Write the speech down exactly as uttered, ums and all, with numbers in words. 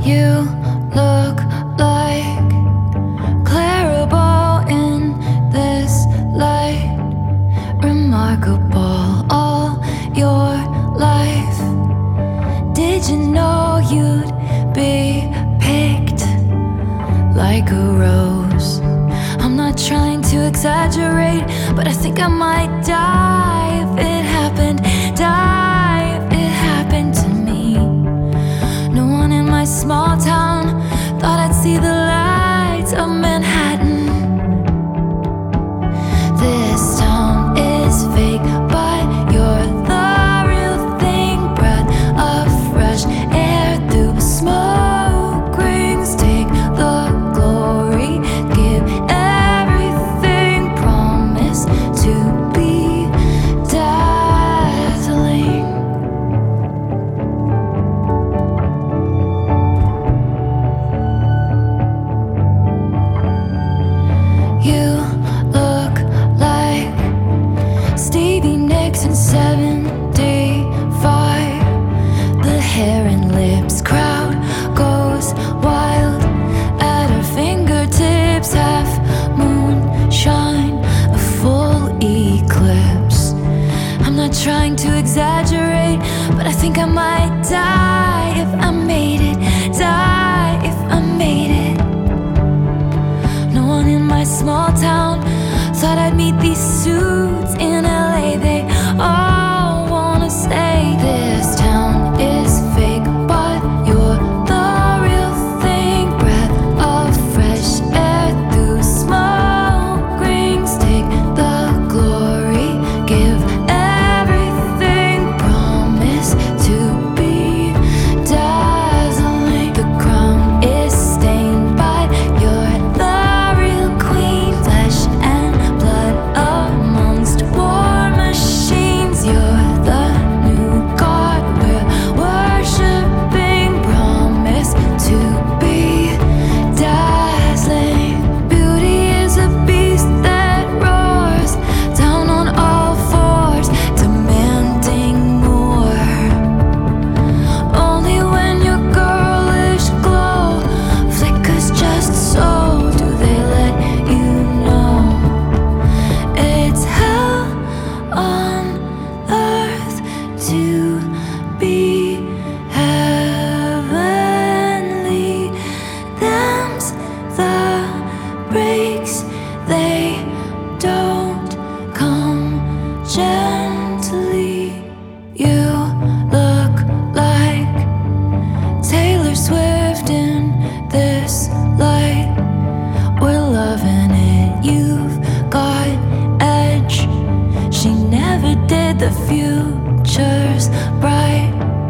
You look like Clarabelle in this light. Remarkable all your life. Did you know you'd be picked like a rose? I'm not trying to exaggerate, but I think I might die if it happened. Die if it happened to me. No one in my small town thought I'd see the lights of Manhattan. This town is fake, but you're the real thing. Breath of fresh air through smoke rings. Take the glory, give everything. Promise to be dazzling. You look like Stevie Nicks in seventy-five. The hair and lips crowd goes wild at her fingertips. Half moonshine, a full eclipse. I'm not trying to exaggerate, but I think I might die if I made it. Die if I made it. No one in my small town thought I'd meet these suits in L A. They all wanna say this town is fake, but you're the real thing. Breath of fresh air through smoke rings. Take the glory, give everything. Promise to be dazzling. The crown is stained, but you're the real queen. Flesh and blood amongst war machines. You're the new god we're worshipping. Promise to be dazzling. Beauty is a beast that roars down on all fours, demanding more. Only when your girlish glow flickers just so do they let you know it's hell on earth to be heavenly. Them's the breaks, they don't come gently. You look like Taylor Swift in this light. We're loving it, you've got edge. She never did, the future's bright.